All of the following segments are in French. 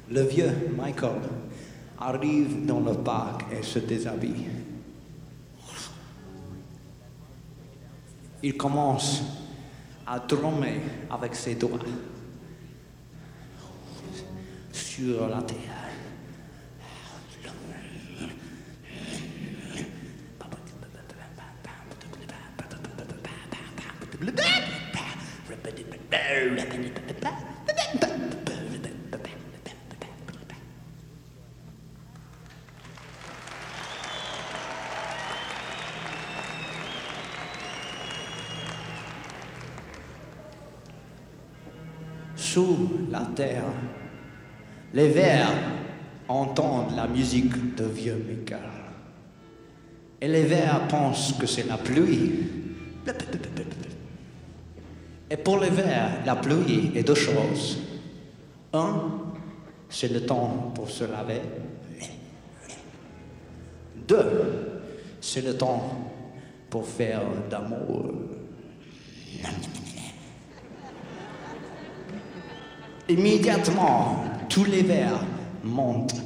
Le vieux Michael arrive dans le parc et se déshabille. Il commence à drummer avec ses doigts sur la terre. Sous la terre, les vers entendent la musique de vieux Michael. Et les vers pensent que c'est la pluie. Et pour les vers, la pluie est deux choses. Un, c'est le temps pour se laver. Deux, c'est le temps pour faire d'amour. Immédiatement, tous les vers montent.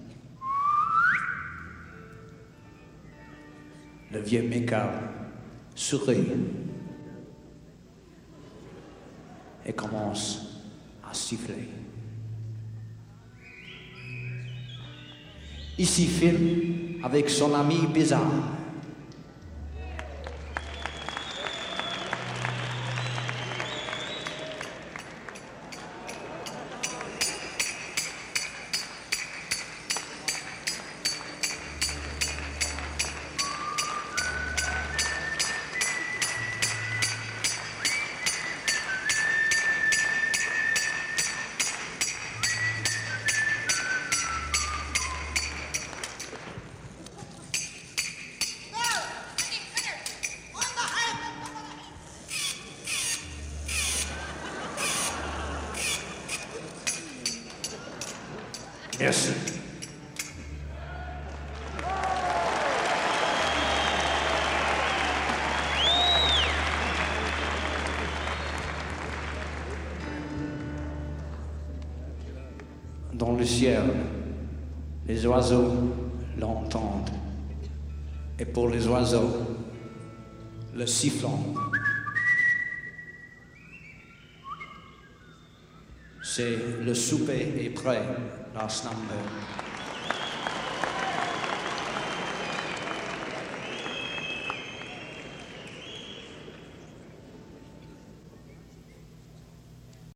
Le vieux Michael sourit et commence à siffler. Il siffle avec son ami bizarre. Merci. Dans le ciel, les oiseaux l'entendent. Et pour les oiseaux, le sifflant, c'est le souper est prêt, la slumber.